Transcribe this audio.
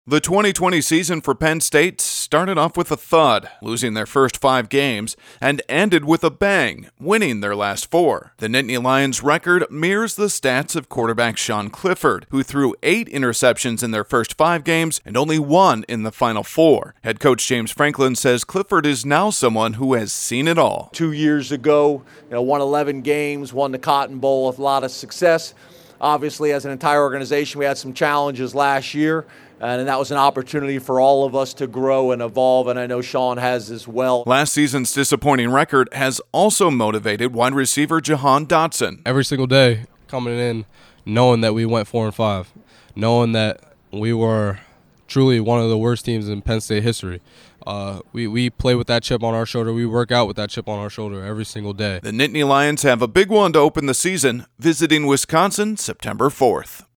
The 2020 season for Penn State started off with a thud, losing their first 5 games, and ended with a bang, winning their last 4. The Nittany Lions record mirrors the stats of quarterback Sean Clifford, who threw 8 interceptions in their first 5 games and only 1 in the final 4. Head coach James Franklin says Clifford is now someone who has seen it all. 2 years ago, won 11 games, won the Cotton Bowl with a lot of success. Obviously, as an entire organization, we had some challenges last year, and that was an opportunity for all of us to grow and evolve, and I know Sean has as well. Last season's disappointing record has also motivated wide receiver Jahan Dotson. Every single day coming in, knowing that we went 4-5, knowing that we were truly one of the worst teams in Penn State history. We play with that chip on our shoulder. We work out with that chip on our shoulder every single day. The Nittany Lions have a big one to open the season, visiting Wisconsin September 4th.